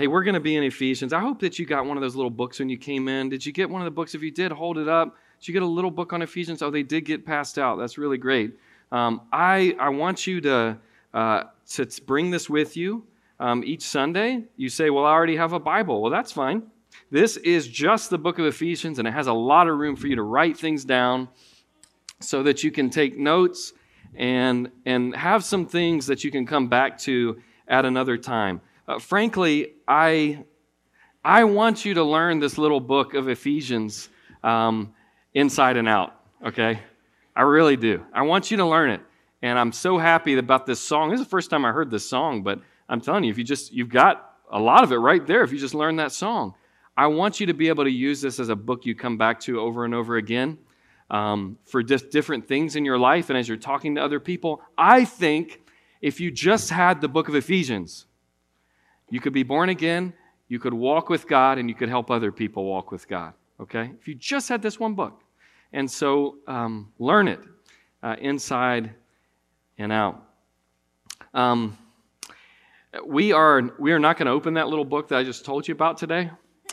Hey, we're going to be in Ephesians. I hope that you got one of those little books when you came in. Did you get one of the books? If you did, hold it up. Did you get a little book on Ephesians? Oh, they did get passed out. That's really great. I want you to bring this with you each Sunday. You say, well, I already have a Bible. Well, that's fine. This is just the book of Ephesians, and it has a lot of room for you to write things down so that you can take notes and have some things that you can come back to at another time. Frankly, I want you to learn this little book of Ephesians inside and out, okay? I really do. I want you to learn it. And I'm so happy about this song. This is the first time I heard this song, but I'm telling you, you've got a lot of it right there if you just learn that song. I want you to be able to use this as a book you come back to over and over again for just different things in your life and as you're talking to other people. I think if you just had the book of Ephesians, you could be born again, you could walk with God, and you could help other people walk with God, okay? If you just had this one book. And so learn it inside and out. We are not going to open that little book that I just told you about today.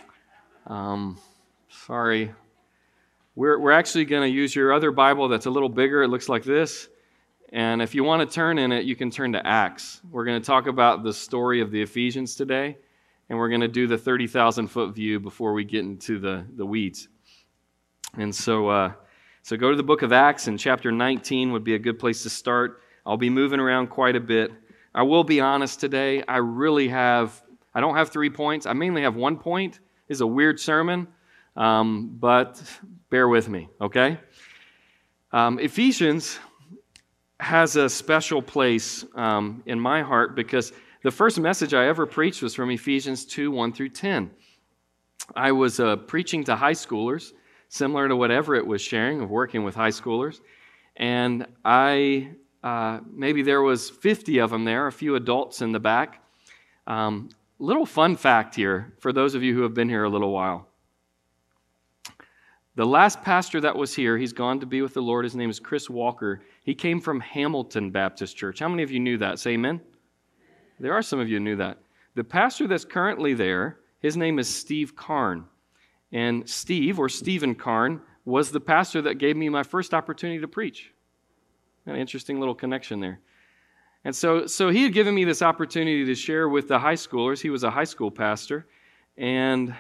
Sorry. We're actually going to use your other Bible that's a little bigger. It looks like this. And if you want to turn in it, you can turn to Acts. We're going to talk about the story of the Ephesians today, and we're going to do the 30,000-foot view before we get into the weeds. And so go to the book of Acts, and chapter 19 would be a good place to start. I'll be moving around quite a bit. I will be honest today, I don't have 3 points. I mainly have 1 point. It's a weird sermon, but bear with me, okay? Ephesians has a special place in my heart because the first message I ever preached was from Ephesians 2, 1 through 10. I was preaching to high schoolers, similar to what Everett was sharing of working with high schoolers, and maybe there was 50 of them there, a few adults in the back. Little fun fact here for those of you who have been here a little while. The last pastor that was here, he's gone to be with the Lord. His name is Chris Walker. He came from Hamilton Baptist Church. How many of you knew that? Say amen. There are some of you who knew that. The pastor that's currently there, his name is Steve Karn. And Steve, or Stephen Karn, was the pastor that gave me my first opportunity to preach. An interesting little connection there. And so he had given me this opportunity to share with the high schoolers. He was a high school pastor. And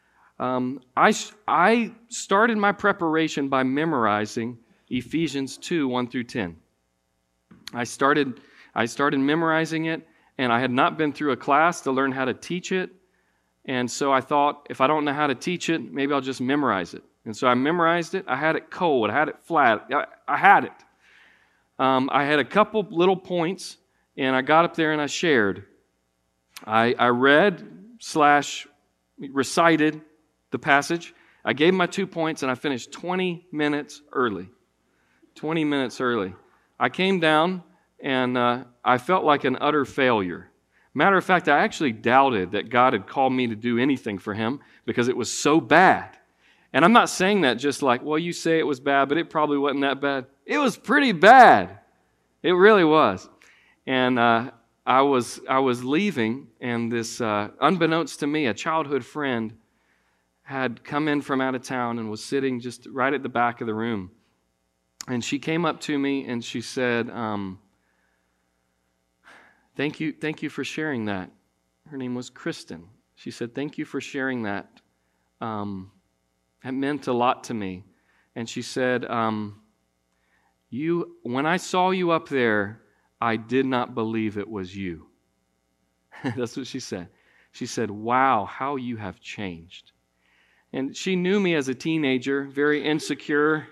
I started my preparation by memorizing Ephesians 2, 1 through 10. I started memorizing it, and I had not been through a class to learn how to teach it. And so I thought, if I don't know how to teach it, maybe I'll just memorize it. And so I memorized it. I had it cold. I had it flat. I had it. I had a couple little points, and I got up there and I shared. I read/recited the passage. I gave my 2 points, and I finished 20 minutes early. 20 minutes early. I came down, and I felt like an utter failure. Matter of fact, I actually doubted that God had called me to do anything for Him because it was so bad. And I'm not saying that just like, well, you say it was bad, but it probably wasn't that bad. It was pretty bad. It really was. And I was leaving, and this, unbeknownst to me, a childhood friend had come in from out of town and was sitting just right at the back of the room. And she came up to me and she said, Thank you for sharing that. Her name was Kristen. She said, thank you for sharing that. It meant a lot to me. And she said, when I saw you up there, I did not believe it was you. That's what she said. She said, wow, how you have changed. And she knew me as a teenager, very insecure,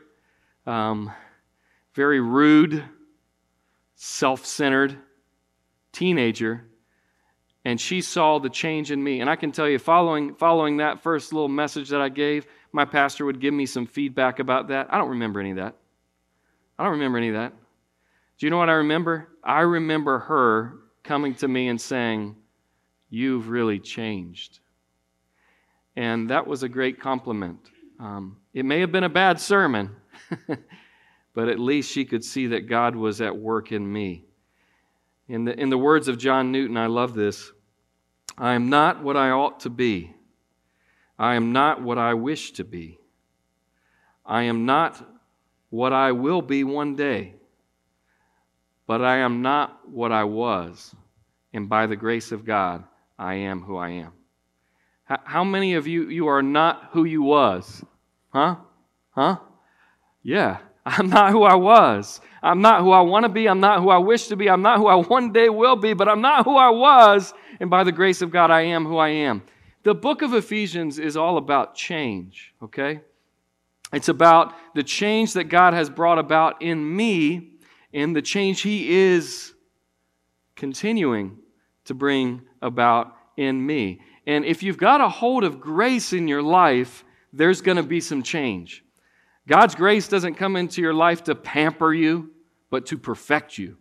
very rude, self-centered teenager. And she saw the change in me. And I can tell you, following that first little message that I gave, my pastor would give me some feedback about that. I don't remember any of that. Do you know what I remember? I remember her coming to me and saying, you've really changed. And that was a great compliment. It may have been a bad sermon, but at least she could see that God was at work in me. In the words of John Newton, I love this. I am not what I ought to be. I am not what I wish to be. I am not what I will be one day. But I am not what I was. And by the grace of God, I am who I am. How many of you are not who you was? Huh? Yeah. I'm not who I was. I'm not who I want to be. I'm not who I wish to be. I'm not who I one day will be, but I'm not who I was. And by the grace of God, I am who I am. The book of Ephesians is all about change, okay? It's about the change that God has brought about in me and the change He is continuing to bring about in me. And if you've got a hold of grace in your life, there's going to be some change. God's grace doesn't come into your life to pamper you, but to perfect you.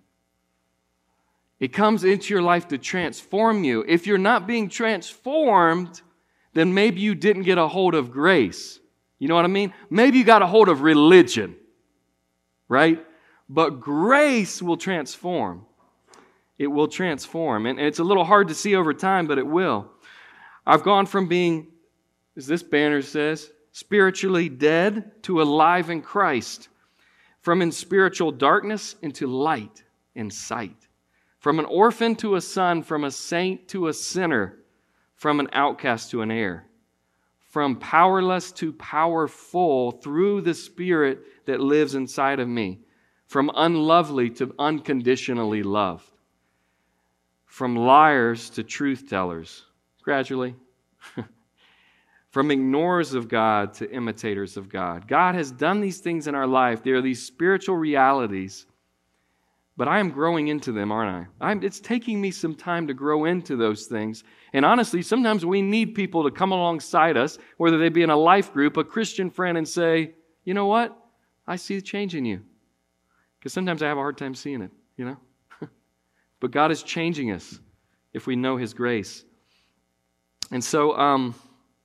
It comes into your life to transform you. If you're not being transformed, then maybe you didn't get a hold of grace. You know what I mean? Maybe you got a hold of religion, right? But grace will transform. It will transform. And it's a little hard to see over time, but it will. I've gone from being, as this banner says, spiritually dead to alive in Christ. From in spiritual darkness into light and sight. From an orphan to a son, from a saint to a sinner, from an outcast to an heir. From powerless to powerful through the Spirit that lives inside of me. From unlovely to unconditionally loved. From liars to truth tellers, gradually. From ignorers of God to imitators of God. God has done these things in our life. There are these spiritual realities, but I am growing into them, aren't I? It's taking me some time to grow into those things. And honestly, sometimes we need people to come alongside us, whether they be in a life group, a Christian friend, and say, you know what? I see the change in you. Because sometimes I have a hard time seeing it, you know? But God is changing us if we know His grace. And so, what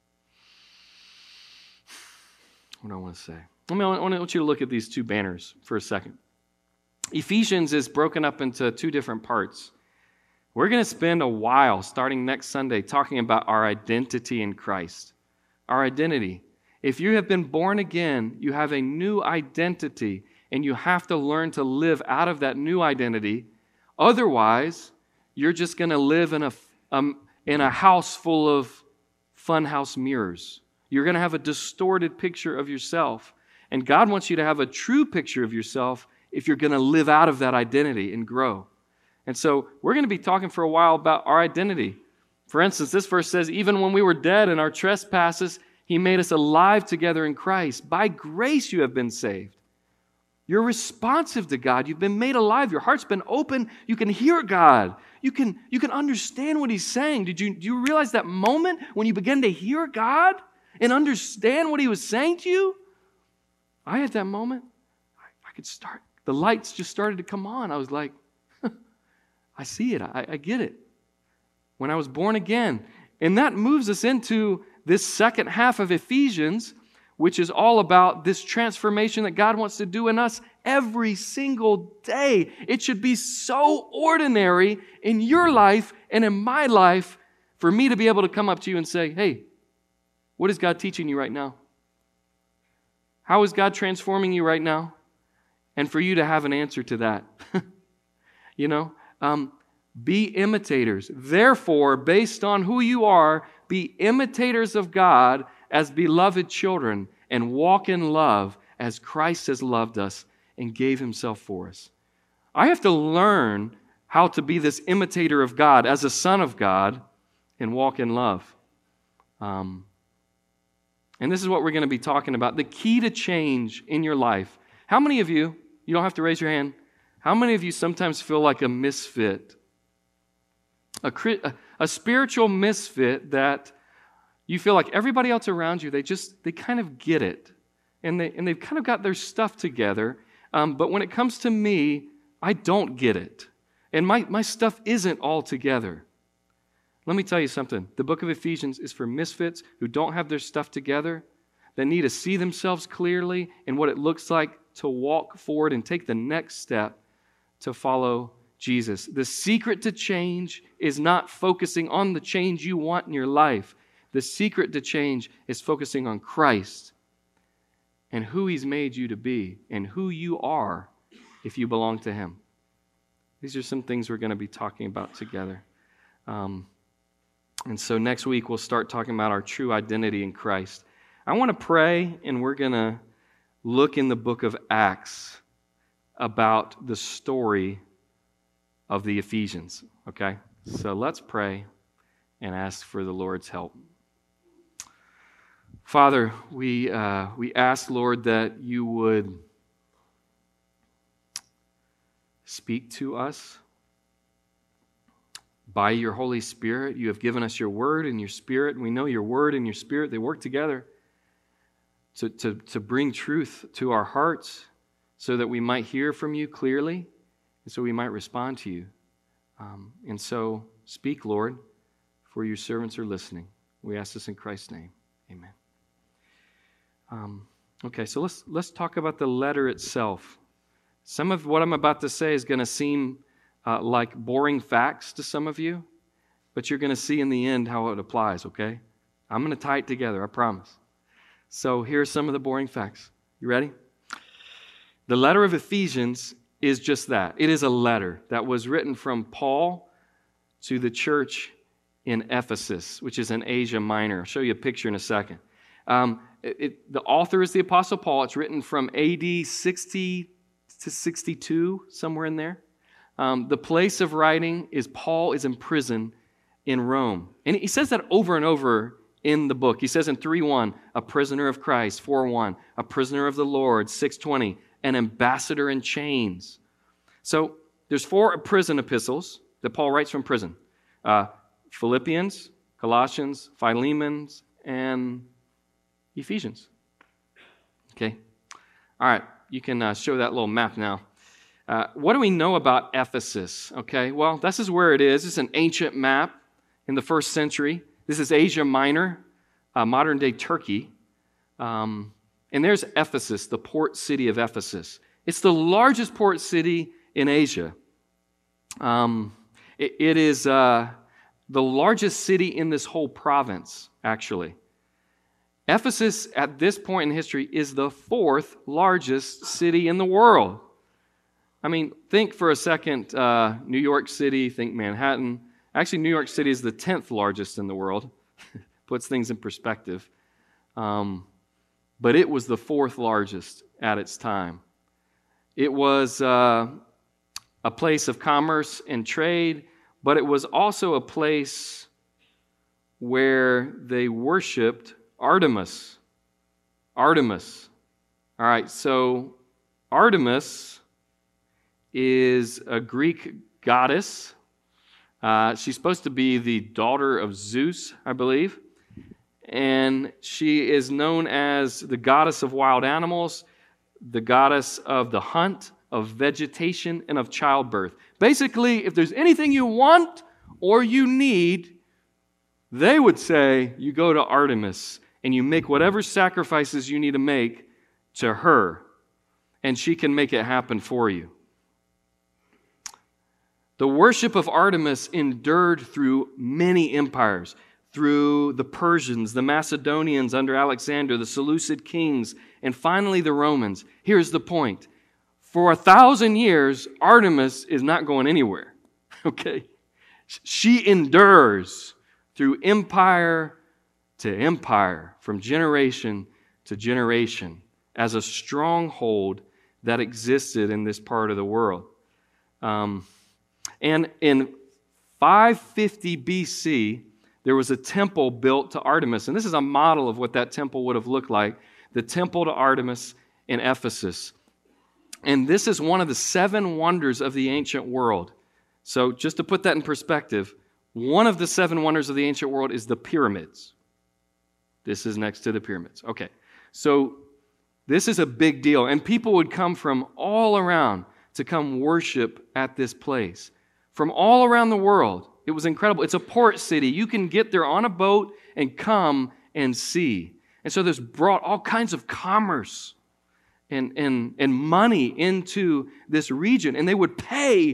do I want to say? I want you to look at these two banners for a second. Ephesians is broken up into two different parts. We're going to spend a while, starting next Sunday, talking about our identity in Christ. Our identity. If you have been born again, you have a new identity, and you have to learn to live out of that new identity. Otherwise, you're just going to live in a house full of funhouse mirrors. You're going to have a distorted picture of yourself. And God wants you to have a true picture of yourself if you're going to live out of that identity and grow. And so we're going to be talking for a while about our identity. For instance, this verse says, even when we were dead in our trespasses, He made us alive together in Christ. By grace you have been saved. You're responsive to God. You've been made alive. Your heart's been open. You can hear God. You can understand what He's saying. Do you realize that moment when you began to hear God and understand what He was saying to you? I had that moment. I could start. The lights just started to come on. I was like, I see it. I get it. When I was born again. And that moves us into this second half of Ephesians, which is all about this transformation that God wants to do in us every single day. It should be so ordinary in your life and in my life for me to be able to come up to you and say, hey, what is God teaching you right now? How is God transforming you right now? And for you to have an answer to that. Be imitators. Therefore, based on who you are, be imitators of God as beloved children and walk in love as Christ has loved us and gave Himself for us. I have to learn how to be this imitator of God as a son of God and walk in love. And this is what we're going to be talking about. The key to change in your life. How many of you, you don't have to raise your hand, how many of you sometimes feel like a misfit? A spiritual misfit that you feel like everybody else around you, they kind of get it. And they've kind of got their stuff together. But when it comes to me, I don't get it. And my stuff isn't all together. Let me tell you something. The book of Ephesians is for misfits who don't have their stuff together, that need to see themselves clearly and what it looks like to walk forward and take the next step to follow Jesus. The secret to change is not focusing on the change you want in your life. The secret to change is focusing on Christ and who He's made you to be and who you are if you belong to Him. These are some things we're going to be talking about together. And so next week we'll start talking about our true identity in Christ. I want to pray, and we're going to look in the book of Acts about the story of the Ephesians, okay? So let's pray and ask for the Lord's help. Father, we ask, Lord, that you would speak to us by your Holy Spirit. You have given us your word and your spirit, and we know your word and your spirit, they work together to bring truth to our hearts so that we might hear from you clearly and so we might respond to you. And so speak, Lord, for your servants are listening. We ask this in Christ's name. Amen. Okay, so let's talk about the letter itself. Some of what I'm about to say is going to seem like boring facts to some of you, but you're going to see in the end how it applies, okay? I'm going to tie it together, I promise. So here are some of the boring facts. You ready? The letter of Ephesians is just that. It is a letter that was written from Paul to the church in Ephesus, which is in Asia Minor. I'll show you a picture in a second. The author is the Apostle Paul. It's written from AD 60 to 62, somewhere in there. The place of writing is Paul is in prison in Rome. And he says that over and over in the book. He says in 3:1, a prisoner of Christ. 4:1, a prisoner of the Lord. 6:20, an ambassador in chains. So there's 4 prison epistles that Paul writes from prison. Philippians, Colossians, Philemon, and Ephesians. Okay. All right. You can show that little map now. What do we know about Ephesus? Okay. Well, this is where it is. It's an ancient map in the 1st century. This is Asia Minor, modern-day Turkey. And there's Ephesus, the port city of Ephesus. It's the largest port city in Asia. It is the largest city in this whole province, actually. Ephesus, at this point in history, is the 4th largest city in the world. I mean, think for a second, New York City, think Manhattan. Actually, New York City is the 10th largest in the world. Puts things in perspective. But it was the 4th largest at its time. It was a place of commerce and trade, but it was also a place where they worshipped Artemis. Artemis. All right, so Artemis is a Greek goddess. She's supposed to be the daughter of Zeus, I believe. And she is known as the goddess of wild animals, the goddess of the hunt, of vegetation, and of childbirth. Basically, if there's anything you want or you need, they would say you go to Artemis and you make whatever sacrifices you need to make to her, and she can make it happen for you. The worship of Artemis endured through many empires, through the Persians, the Macedonians under Alexander, the Seleucid kings, and finally the Romans. Here's the point. For 1,000 years, Artemis is not going anywhere. Okay? She endures through empire to empire, from generation to generation, as a stronghold that existed in this part of the world. And in 550 BC, there was a temple built to Artemis. And this is a model of what that temple would have looked like. The temple to Artemis in Ephesus. And this is one of the 7 wonders of the ancient world. So just to put that in perspective, one of the 7 wonders of the ancient world is the pyramids. This is next to the pyramids. Okay, so this is a big deal. And people would come from all around to come worship at this place. From all around the world. It was incredible. It's a port city. You can get there on a boat and come and see. And so this brought all kinds of commerce and money into this region. And they would pay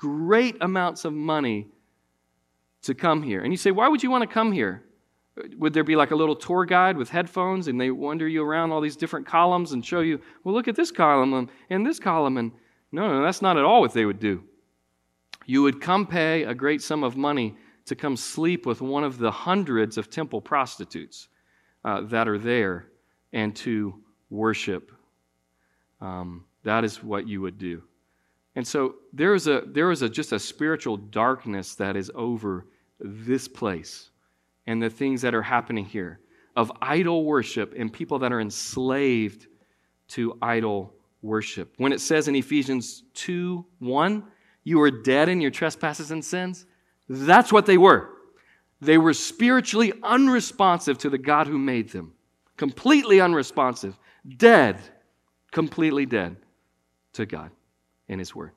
great amounts of money to come here. And you say, why would you want to come here? Would there be like a little tour guide with headphones and they wander you around all these different columns and show you, well, look at this column and this column? And no, that's not at all what they would do. You would come pay a great sum of money to come sleep with one of the hundreds of temple prostitutes that are there and to worship. That is what you would do. And so there is just a spiritual darkness that is over this place and the things that are happening here of idol worship and people that are enslaved to idol worship. When it says in Ephesians 2:1, you were dead in your trespasses and sins, that's what they were. They were spiritually unresponsive to the God who made them. Completely unresponsive. Dead. Completely dead to God and His Word.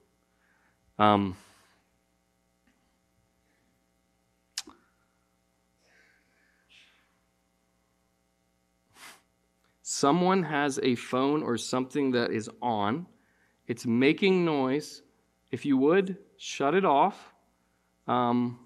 Someone has a phone or something that is on. It's making noise. If you would, shut it off. Well,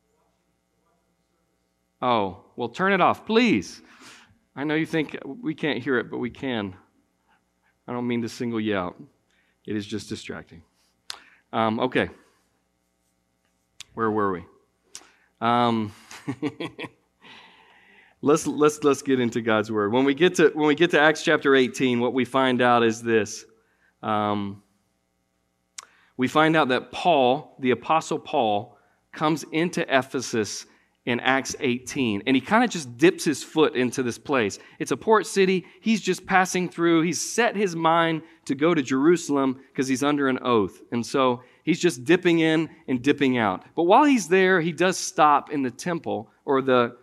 turn it off, please. I know you think we can't hear it, but we can. I don't mean to single you out. It is just distracting. Okay. Where were we? Let's get into God's Word. When we get to Acts chapter 18, what we find out is this. We find out that Paul, the Apostle Paul, comes into Ephesus in Acts 18, and he kind of just dips his foot into this place. It's a port city. He's just passing through. He's set his mind to go to Jerusalem because he's under an oath. And so he's just dipping in and dipping out. But while he's there, he does stop in the temple or the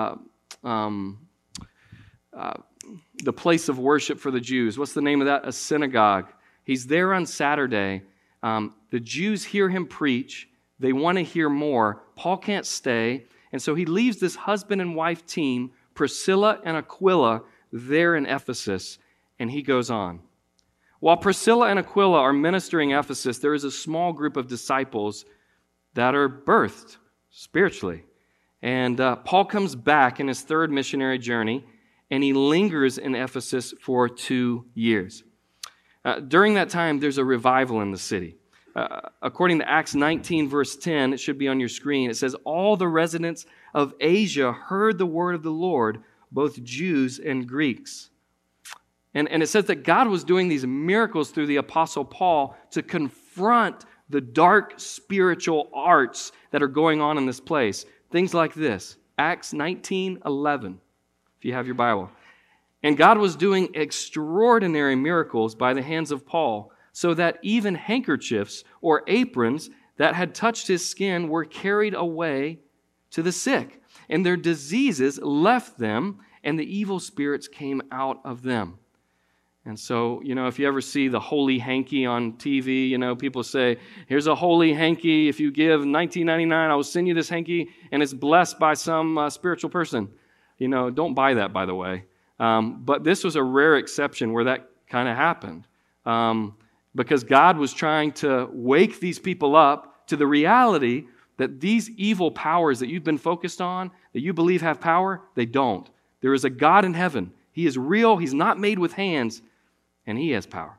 place of worship for the Jews. What's the name of that? A synagogue. He's there on Saturday. The Jews hear him preach. They want to hear more. Paul can't stay. And so he leaves this husband and wife team, Priscilla and Aquila, there in Ephesus, and he goes on. While Priscilla and Aquila are ministering Ephesus, there is a small group of disciples that are birthed spiritually. And Paul comes back in his third missionary journey, and he lingers in Ephesus for 2 years. During that time, there's a revival in the city. According to Acts 19, verse 10, it should be on your screen, it says, all the residents of Asia heard the word of the Lord, both Jews and Greeks. And it says that God was doing these miracles through the Apostle Paul to confront the dark spiritual arts that are going on in this place. Things like this, Acts 19:11, if you have your Bible. And God was doing extraordinary miracles by the hands of Paul, so that even handkerchiefs or aprons that had touched his skin were carried away to the sick, and their diseases left them, and the evil spirits came out of them. And so, if you ever see the holy hanky on TV, people say, here's a holy hanky. If you give $19.99, I will send you this hanky, and it's blessed by some spiritual person. Don't buy that, by the way. But this was a rare exception where that kind of happened. Because God was trying to wake these people up to the reality that these evil powers that you've been focused on, that you believe have power, they don't. There is a God in heaven. He is real. He's not made with hands, and He has power.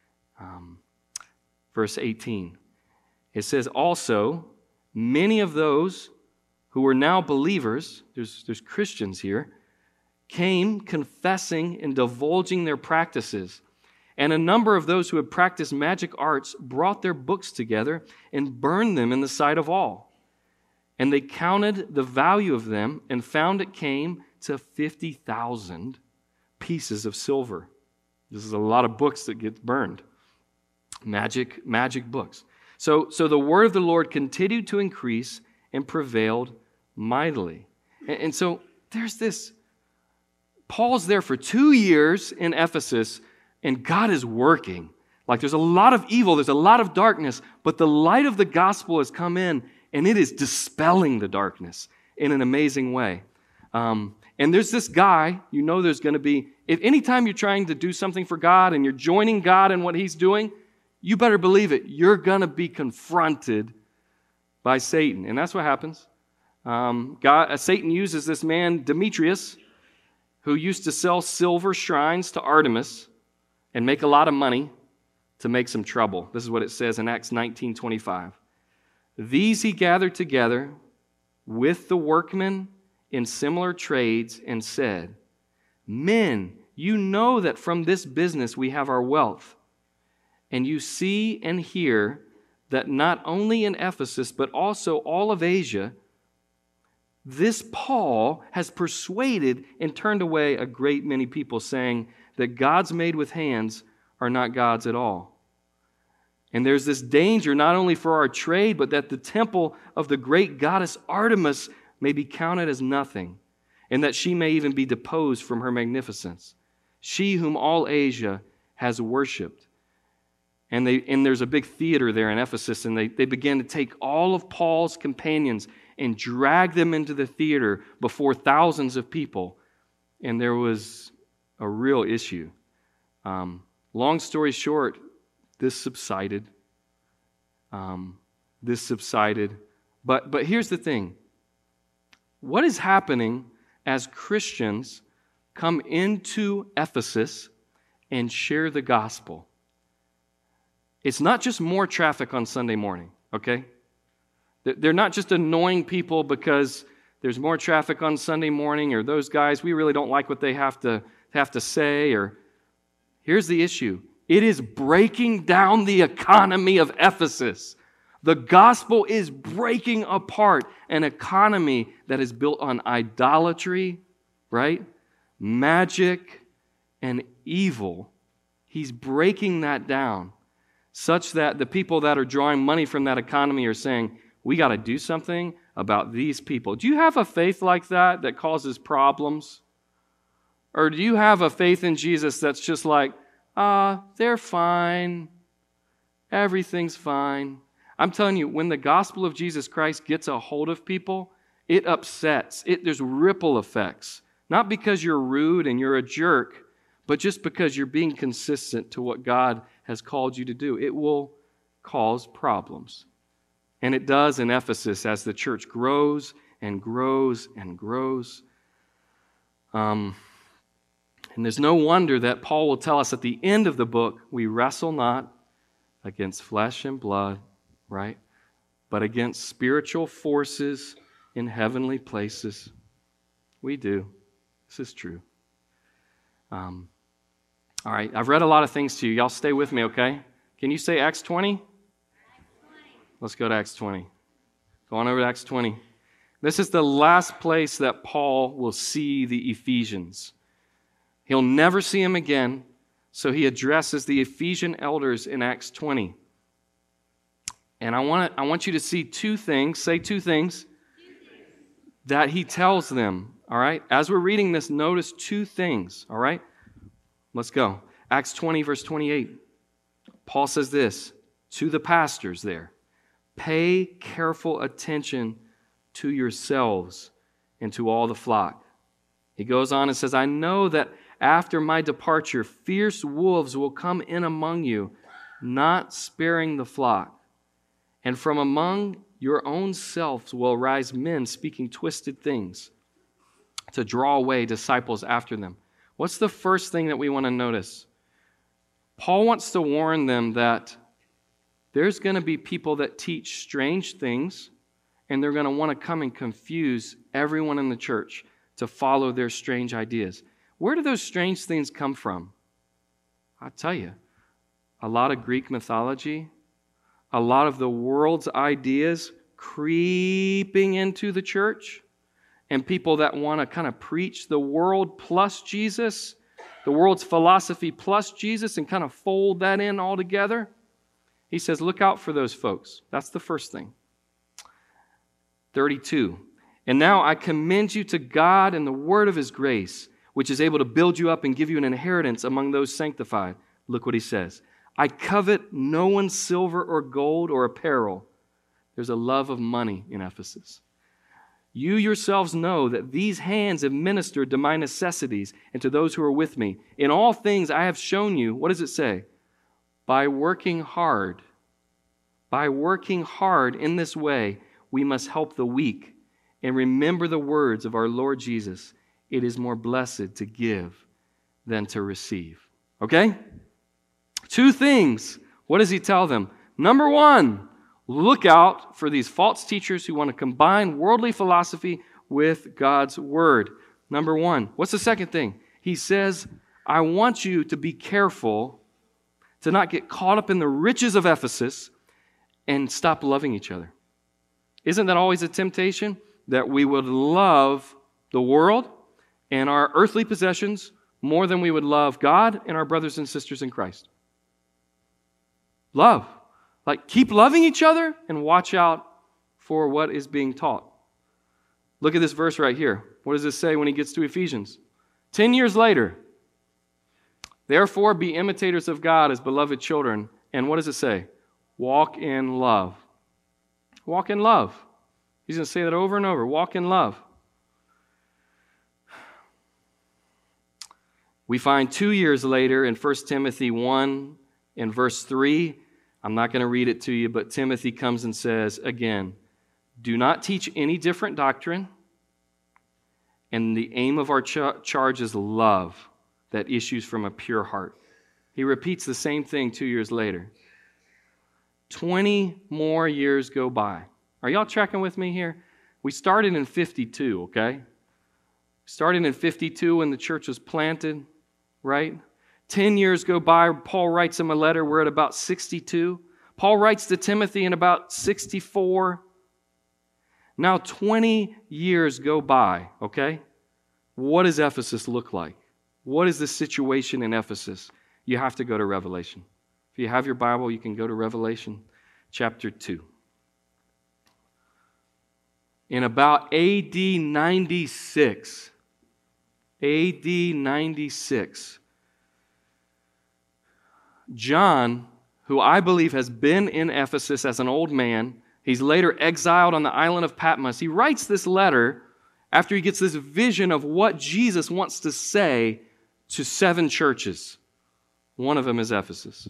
Verse 18, it says, also, many of those who were now believers, there's Christians here, came confessing and divulging their practices. And a number of those who had practiced magic arts brought their books together and burned them in the sight of all. And they counted the value of them and found it came to 50,000 pieces of silver. This is a lot of books that get burned. Magic books. So the word of the Lord continued to increase and prevailed mightily. And so there's this. Paul's there for 2 years in Ephesus, and God is working. Like there's a lot of evil, there's a lot of darkness, but the light of the gospel has come in, and it is dispelling the darkness in an amazing way. And there's this guy, there's going to be, if anytime you're trying to do something for God and you're joining God in what He's doing, you better believe it. You're going to be confronted by Satan. And that's what happens. Satan uses this man, Demetrius, who used to sell silver shrines to Artemis and make a lot of money, to make some trouble. This is what it says in Acts 19:25. These he gathered together with the workmen in similar trades and said, Men, you know that from this business we have our wealth. And you see and hear that not only in Ephesus, but also all of Asia, this Paul has persuaded and turned away a great many people, saying that gods made with hands are not gods at all. And there's this danger not only for our trade, but that the temple of the great goddess Artemis may be counted as nothing, and that she may even be deposed from her magnificence, she whom all Asia has worshipped. And there's a big theater there in Ephesus, and they began to take all of Paul's companions and drag them into the theater before thousands of people. And there was a real issue. Long story short, this subsided. But here's the thing. What is happening as Christians come into Ephesus and share the gospel? It's not just more traffic on Sunday morning, okay? They're not just annoying people because there's more traffic on Sunday morning, or those guys, we really don't like what they have to say. Or here's the issue. It is breaking down the economy of Ephesus. The gospel is breaking apart an economy that is built on idolatry, right? Magic and evil. He's breaking that down such that the people that are drawing money from that economy are saying, we got to do something about these people. Do you have a faith like that causes problems? Or do you have a faith in Jesus that's just like, they're fine. Everything's fine. I'm telling you, when the gospel of Jesus Christ gets a hold of people, it upsets. There's ripple effects. Not because you're rude and you're a jerk, but just because you're being consistent to what God has called you to do. It will cause problems. And it does in Ephesus as the church grows and grows and grows. And there's no wonder that Paul will tell us at the end of the book, we wrestle not against flesh and blood, right? But against spiritual forces in heavenly places. We do. This is true. All right, I've read a lot of things to you. Y'all stay with me, okay? Can you say Acts 20? Let's go to Acts 20. Go on over to Acts 20. This is the last place that Paul will see the Ephesians. He'll never see them again, so he addresses the Ephesian elders in Acts 20. And I want you to see two things, say two things, that he tells them, all right? As we're reading this, notice two things, all right? Let's go. Acts 20, verse 28. Paul says this to the pastors there. Pay careful attention to yourselves and to all the flock. He goes on and says, I know that after my departure, fierce wolves will come in among you, not sparing the flock. And from among your own selves will arise men speaking twisted things to draw away disciples after them. What's the first thing that we want to notice? Paul wants to warn them that there's going to be people that teach strange things, and they're going to want to come and confuse everyone in the church to follow their strange ideas. Where do those strange things come from? I'll tell you, a lot of Greek mythology, a lot of the world's ideas creeping into the church, and people that want to kind of preach the world plus Jesus, the world's philosophy plus Jesus, and kind of fold that in all together. He says, look out for those folks. That's the first thing. 32. And now I commend you to God and the word of his grace, which is able to build you up and give you an inheritance among those sanctified. Look what he says. I covet no one's silver or gold or apparel. There's a love of money in Ephesus. You yourselves know that these hands have ministered to my necessities and to those who are with me. In all things I have shown you, what does it say? by working hard in this way, we must help the weak and remember the words of our Lord Jesus. It is more blessed to give than to receive. Okay? 2 things. What does he tell them? Number 1, look out for these false teachers who want to combine worldly philosophy with God's word. Number 1. What's the second thing? He says, I want you to be careful to not get caught up in the riches of Ephesus and stop loving each other. Isn't that always a temptation? That we would love the world and our earthly possessions more than we would love God and our brothers and sisters in Christ. Love. Like, keep loving each other and watch out for what is being taught. Look at this verse right here. What does it say when he gets to Ephesians? 10 years later, therefore be imitators of God as beloved children. And what does it say? Walk in love. Walk in love. He's going to say that over and over. Walk in love. We find 2 years later in 1 Timothy 1 and verse 3, I'm not going to read it to you, but Timothy comes and says again, do not teach any different doctrine, and the aim of our charge is love that issues from a pure heart. He repeats the same thing 2 years later. 20 more years go by. Are y'all tracking with me here? We started in 52, okay? Started in 52 when the church was planted, right? 10 years go by. Paul writes him a letter. We're at about 62. Paul writes to Timothy in about 64. Now 20 years go by, okay? What does Ephesus look like? What is the situation in Ephesus? You have to go to Revelation. If you have your Bible, you can go to Revelation chapter 2. In about AD 96, John, who I believe has been in Ephesus as an old man, he's later exiled on the island of Patmos. He writes this letter after he gets this vision of what Jesus wants to say to 7 churches. One of them is Ephesus.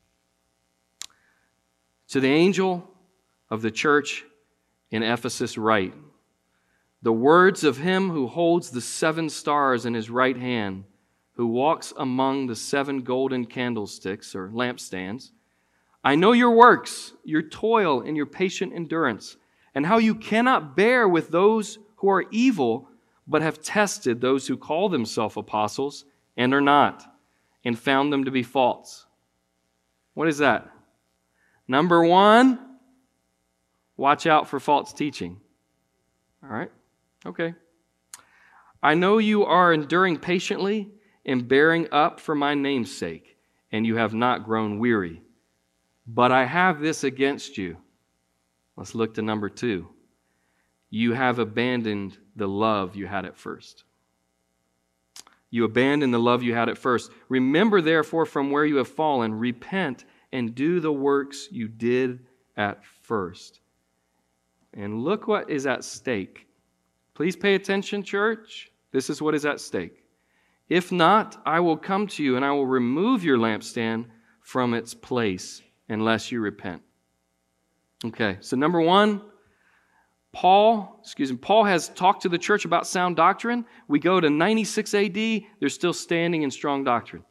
To the angel of the church in Ephesus write, the words of him who holds the 7 stars in his right hand, who walks among the 7 golden candlesticks or lampstands. I know your works, your toil, and your patient endurance, and how you cannot bear with those who are evil, but have tested those who call themselves apostles and are not, and found them to be false. What is that? Number 1, watch out for false teaching. All right? Okay. I know you are enduring patiently and bearing up for my name's sake, and you have not grown weary. But I have this against you. Let's look to number 2. You have abandoned the love you had at first. You abandoned the love you had at first. Remember, therefore, from where you have fallen, repent and do the works you did at first. And look what is at stake. Please pay attention, church. This is what is at stake. If not, I will come to you and I will remove your lampstand from its place unless you repent. Okay, so number 1, Paul has talked to the church about sound doctrine. We go to 96 AD, they're still standing in strong doctrine.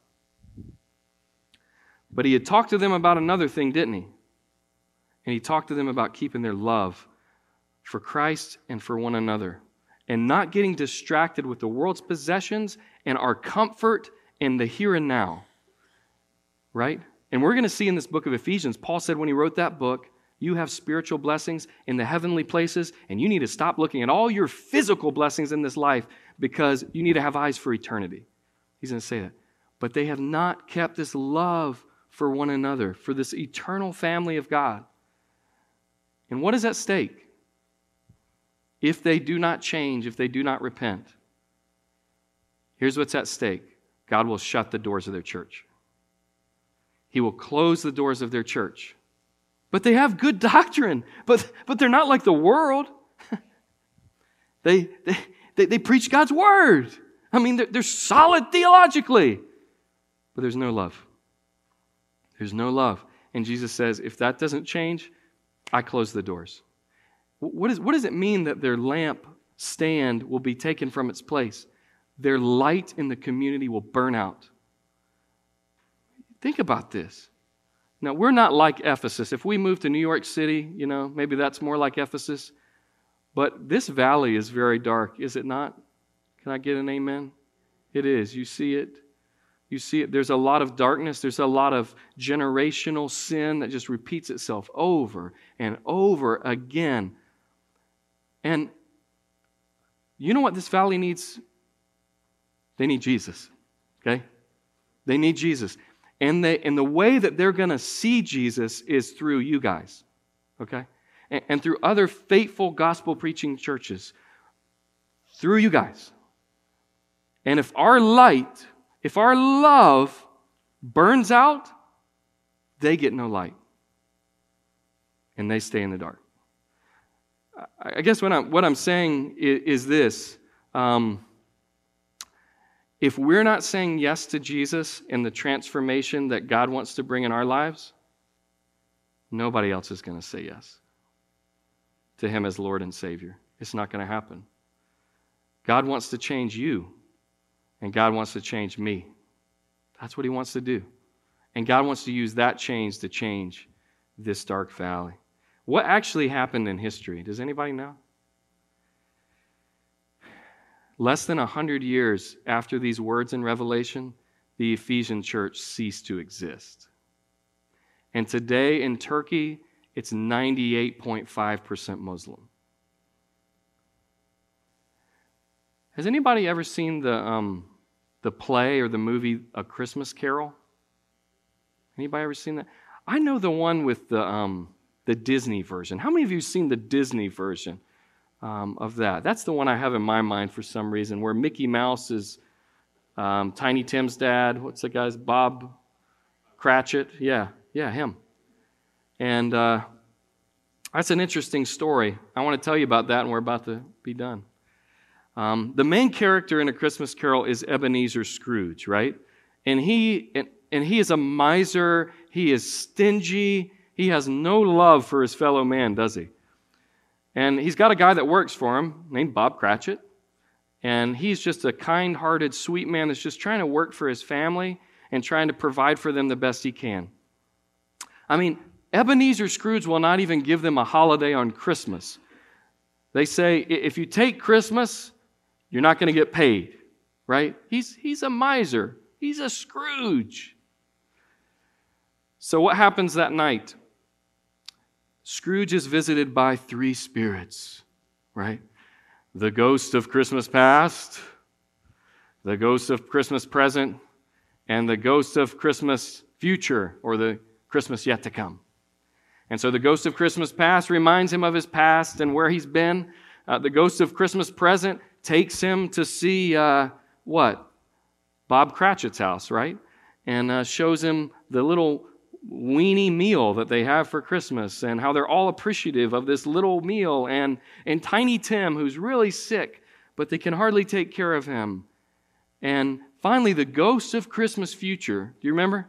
But he had talked to them about another thing, didn't he? And he talked to them about keeping their love for Christ and for one another, and not getting distracted with the world's possessions and our comfort in the here and now. Right? And we're going to see in this book of Ephesians, Paul said when he wrote that book, you have spiritual blessings in the heavenly places, and you need to stop looking at all your physical blessings in this life because you need to have eyes for eternity. He's going to say that. But they have not kept this love for one another, for this eternal family of God. And what is at stake? If they do not change, if they do not repent, here's what's at stake. God will shut the doors of their church. He will close the doors of their church. But they have good doctrine. But they're not like the world. They preach God's word. I mean, they're solid theologically. But there's no love. There's no love. And Jesus says, if that doesn't change, I close the doors. What does it mean that their lamp stand will be taken from its place? Their light in the community will burn out. Think about this. Now, we're not like Ephesus. If we move to New York City, maybe that's more like Ephesus. But this valley is very dark, is it not? Can I get an amen? It is. You see it? You see it. There's a lot of darkness. There's a lot of generational sin that just repeats itself over and over again. And you know what this valley needs? They need Jesus. Okay? They need Jesus. And the way that they're going to see Jesus is through you guys, okay? And through other faithful gospel-preaching churches. Through you guys. And if our love burns out, they get no light. And they stay in the dark. I guess what I'm saying is this. If we're not saying yes to Jesus and the transformation that God wants to bring in our lives, nobody else is going to say yes to Him as Lord and Savior. It's not going to happen. God wants to change you, and God wants to change me. That's what He wants to do. And God wants to use that change to change this dark valley. What actually happened in history? Does anybody know? Less than 100 years after these words in Revelation, the Ephesian church ceased to exist. And today in Turkey, it's 98.5% Muslim. Has anybody ever seen the play or the movie A Christmas Carol? Anybody ever seen that? I know the one with the Disney version. How many of you have seen the Disney version? Of that. That's the one I have in my mind for some reason, where Mickey Mouse is Tiny Tim's dad. What's the guy's? Bob Cratchit. Yeah, him. And that's an interesting story. I want to tell you about that, and we're about to be done. The main character in A Christmas Carol is Ebenezer Scrooge, right? And he is a miser. He is stingy. He has no love for his fellow man, does he? And he's got a guy that works for him named Bob Cratchit. And he's just a kind-hearted, sweet man that's just trying to work for his family and trying to provide for them the best he can. I mean, Ebenezer Scrooge will not even give them a holiday on Christmas. They say, if you take Christmas, you're not going to get paid, right? He's a miser. He's a Scrooge. So what happens that night? Scrooge is visited by three spirits, right? The ghost of Christmas past, the ghost of Christmas present, and the ghost of Christmas future, or the Christmas yet to come. And so the ghost of Christmas past reminds him of his past and where he's been. The ghost of Christmas present takes him to see what? Bob Cratchit's house, right? And shows him the little weenie meal that they have for Christmas and how they're all appreciative of this little meal, and Tiny Tim, who's really sick, but they can hardly take care of him. And finally, the ghost of Christmas future, do you remember?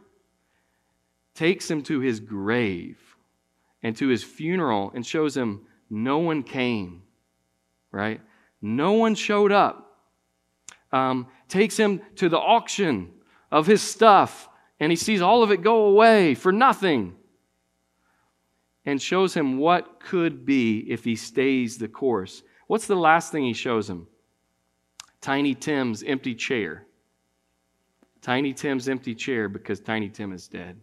Takes him to his grave and to his funeral and shows him no one came, right? No one showed up. Takes him to the auction of his stuff, and he sees all of it go away for nothing. And shows him what could be if he stays the course. What's the last thing he shows him? Tiny Tim's empty chair. Tiny Tim's empty chair, because Tiny Tim is dead.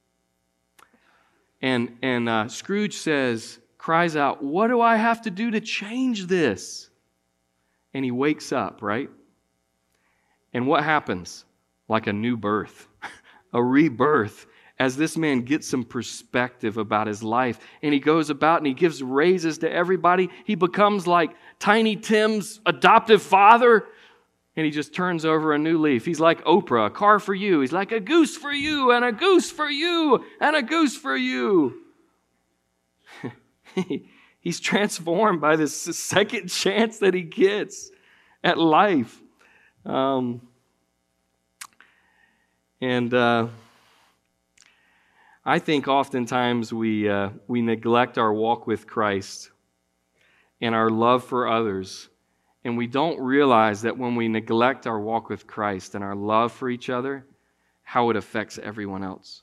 And Scrooge cries out, "What do I have to do to change this?" And he wakes up, right? And what happens? Like a new birth. A rebirth, as this man gets some perspective about his life. And he goes about and he gives raises to everybody. He becomes like Tiny Tim's adoptive father. And he just turns over a new leaf. He's like Oprah, a car for you. He's like a goose for you, and a goose for you, and a goose for you. He's transformed by this second chance that he gets at life. I think oftentimes we neglect our walk with Christ and our love for others, and we don't realize that when we neglect our walk with Christ and our love for each other, how it affects everyone else.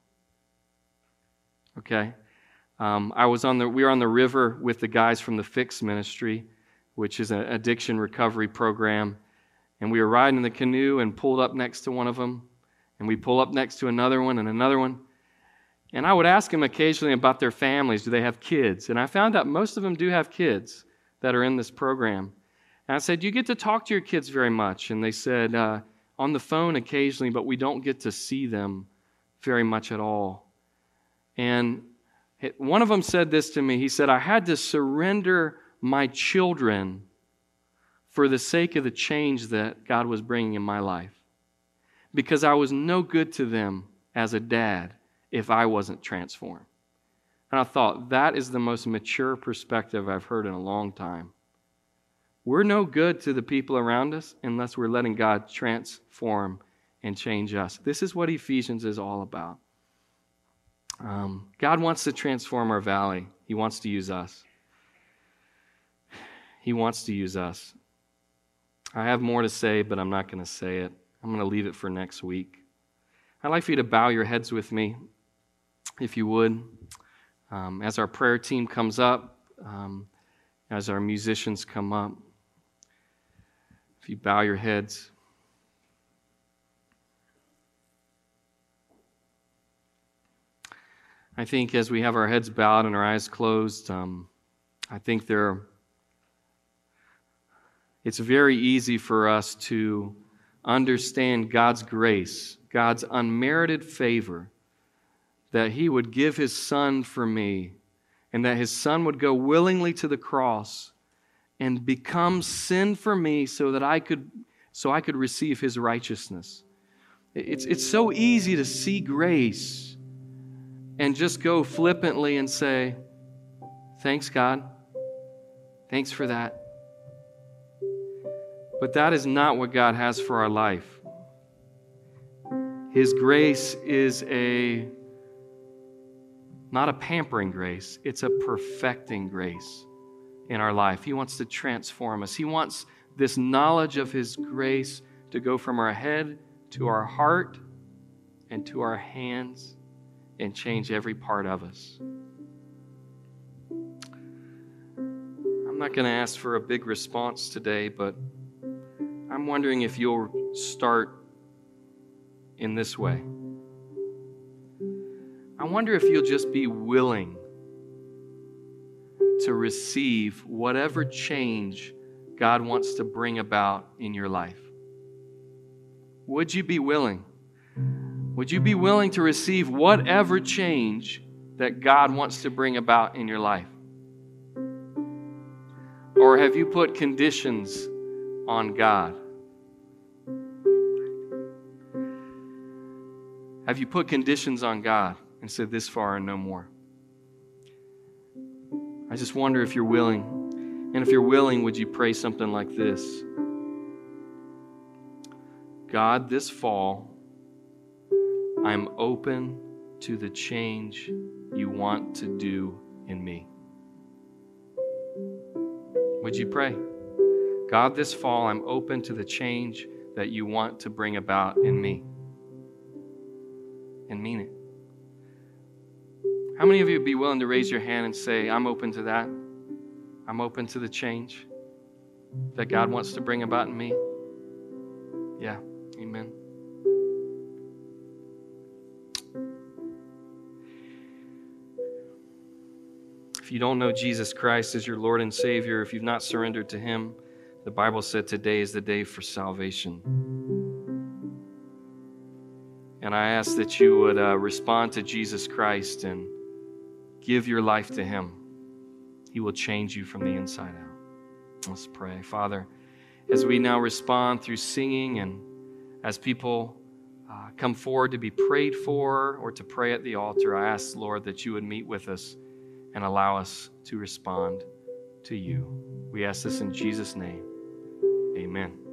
Okay? We were on the river with the guys from the Fix Ministry, which is an addiction recovery program, and we were riding in the canoe and pulled up next to one of them, and we pull up next to another one and another one. And I would ask them occasionally about their families. Do they have kids? And I found out most of them do have kids that are in this program. And I said, do you get to talk to your kids very much? And they said, on the phone occasionally, but we don't get to see them very much at all. And one of them said this to me. He said, I had to surrender my children for the sake of the change that God was bringing in my life, because I was no good to them as a dad if I wasn't transformed. And I thought, that is the most mature perspective I've heard in a long time. We're no good to the people around us unless we're letting God transform and change us. This is what Ephesians is all about. God wants to transform our valley. He wants to use us. He wants to use us. I have more to say, but I'm not going to say it. I'm going to leave it for next week. I'd like for you to bow your heads with me, if you would, as our prayer team comes up, as our musicians come up. If you bow your heads. I think as we have our heads bowed and our eyes closed, I think it's very easy for us to understand God's grace, God's unmerited favor, that He would give His Son for me, and that His Son would go willingly to the cross and become sin for me so I could receive His righteousness. It's so easy to see grace and just go flippantly and say, thanks, God. Thanks for that. But that is not what God has for our life. His grace is not a pampering grace. It's a perfecting grace in our life. He wants to transform us. He wants this knowledge of His grace to go from our head to our heart and to our hands and change every part of us. I'm not going to ask for a big response today, but I'm wondering if you'll start in this way. I wonder if you'll just be willing to receive whatever change God wants to bring about in your life. Would you be willing? Would you be willing to receive whatever change that God wants to bring about in your life? Or have you put conditions on God? Have you put conditions on God and said this far and no more? I just wonder if you're willing. And if you're willing, would you pray something like this? God, this fall, I'm open to the change you want to do in me. Would you pray? God, this fall, I'm open to the change that you want to bring about in me. And mean it. How many of you would be willing to raise your hand and say, I'm open to that? I'm open to the change that God wants to bring about in me? Yeah, amen. If you don't know Jesus Christ as your Lord and Savior, if you've not surrendered to Him, the Bible said today is the day for salvation. And I ask that you would respond to Jesus Christ and give your life to Him. He will change you from the inside out. Let's pray. Father, as we now respond through singing and as people come forward to be prayed for or to pray at the altar, I ask, Lord, that you would meet with us and allow us to respond to you. We ask this in Jesus' name. Amen.